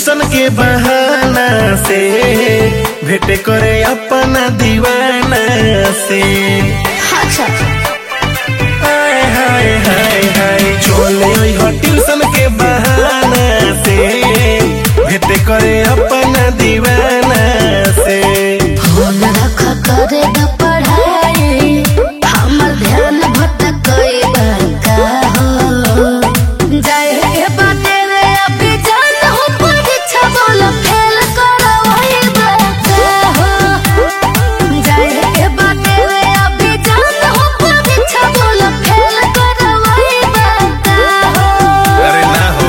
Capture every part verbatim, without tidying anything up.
Tuition के बहाना से भेंट करे अपना दीवाना से। अच्छा हाय हाय हाय हाय चले हो ट्यूशन के बहाना से भेंट करे अपना दीवाना से। फोन रख करे न पढ़ाई हमर ध्यान भटकई बका हो जाए के बाटे रे अभी जान हो परीक्षा बोल फेल करवई बका हो जाए के बाटे रे अभी जान हो परीक्षा बोल फेल करवई बका हो। अरे ना हो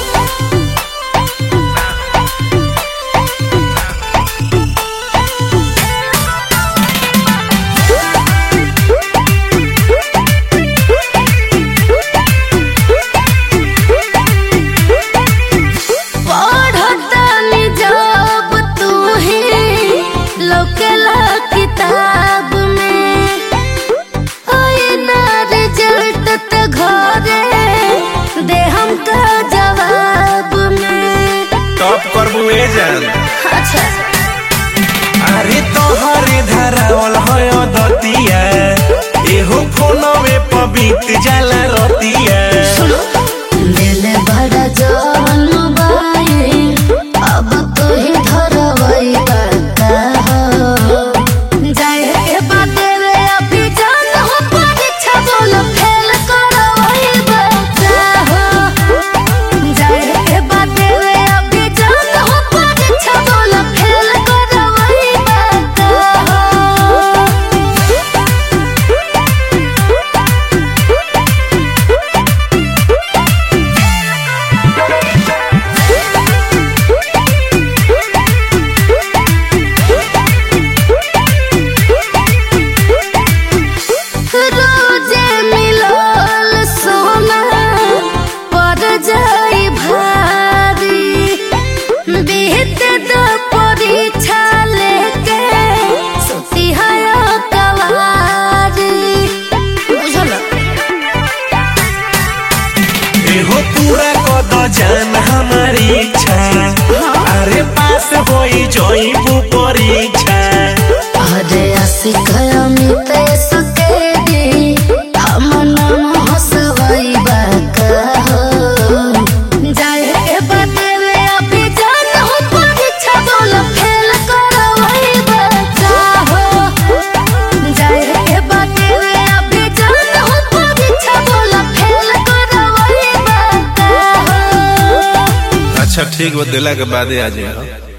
किताब में ना रिजल्ट त घरे दे हमका जवाब में। टॉप करबू ए जान। अच्छा अरे तोहरे धरावल है दतिया एहो फोनवे पबित जाला रतिया। ले ले बड़ा जवन मोबाइल अब तो ही धरवई बता हो जाए के बाटे रे अभी जान हो परीक्षा बोल फेल करवई बता हो जाए के बाटे रे अभी जान हो परीक्षा बोल फेल करवई बता हो। रोजे मिलल सोना पर जाई भारी बीत द परीक्षा लेके सुती है कवारी बुझल। एहो पूरा कद जान हमारी इच्छा अरे पास होई जोईबू परीक्षा। अरे आशिक अमित सके दी हम नाम हंसवई बका हो जाए के बाटे रे अभी जान हो परीक्षा बोल फेल करवई बका हो जाए के बाटे रे अभी जान हो परीक्षा बोल फेल करवई बका हो। अच्छा ठीक वो दिला के बाद आ जाए।